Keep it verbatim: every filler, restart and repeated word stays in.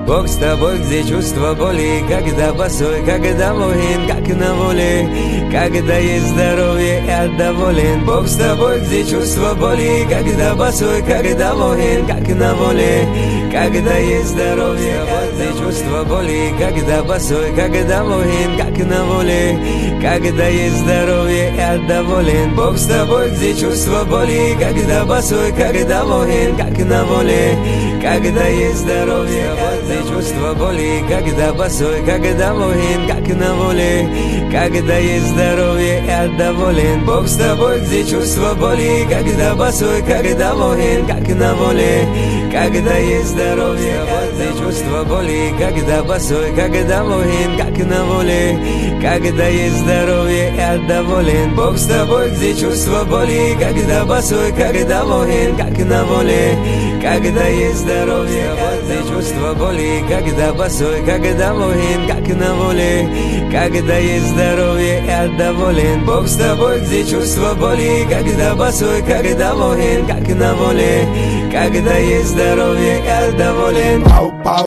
Бог с тобой, где чувство боли, когда босой, когда муин, как на воле, когда есть здоровье, я доволен. Бог с тобой, где чувство боли, когда босой, когда муин, как на воле, когда есть здоровье, где чувство боли, когда босой, когда муин, как на воле, когда есть здоровье, я доволен. Бог с тобой, где чувство боли, когда босой, когда муин, как на воле, когда есть здоровье, где чувство боли, когда босой, когда муин, как на воле, когда есть здоровье, я доволен. Бог с тобой, где чувство боли, когда босой, когда муин, как на воле, когда есть здоровье, где чувство боли, когда босой, когда муин, как на воле, когда есть здоровье, я доволен. Бог с тобой, где чувство боли, когда босой, когда муин, как на воле, когда есть здоровье, где чувство боли, когда босой, когда муин, как на воле, когда есть здоровье, я доволен. Бог с тобой, где чувство боли, когда босой, когда муин, как на воле, когда есть здоровье, я доволен.